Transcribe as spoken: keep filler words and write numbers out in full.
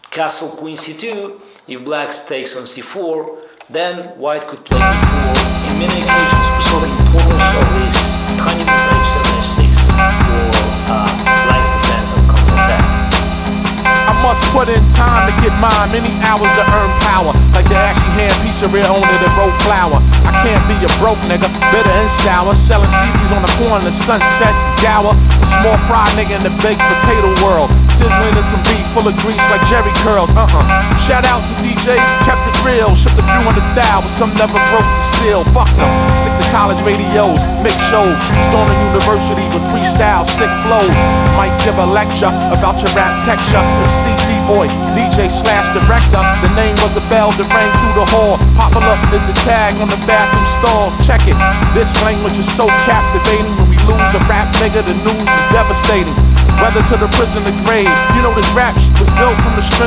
castle queen c two. If black takes on c four, then white could play e four. In many occasions, we saw the importance of this tiny move h seven h six for uh, black's defense and counterattack. I must put in time to get mine, many hours to earn power. Like the ashy hand piece of rear owner that wrote flower. I can't be a broke nigga, bitter and sour. Selling C Ds on the corner, the sunset, gower. A small fry nigga in the baked potato world. Sizzling in some beef full of grease like Jerry curls. Uh-uh. Shout out to D Js who kept it real. Shipped a few hundred thou, but some never broke the seal. Fuck them. Stick to college radios, mix shows. Storming university with freestyle, sick flows. Might give a lecture about your rap texture. M C B-boy, D J slash director. The name was a bell that rang through the hall. Popular is the tag on the bathroom stall. Check it. This language is so captivating. When we lose a rap nigga, the news is devastating. Whether to the prison or grave, you know this rap shit was built from the strength